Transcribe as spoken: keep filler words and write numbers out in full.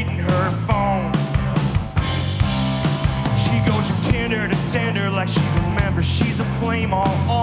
deleting her phone. She goes from Tinder to Sender like she remembers she's a flame all on.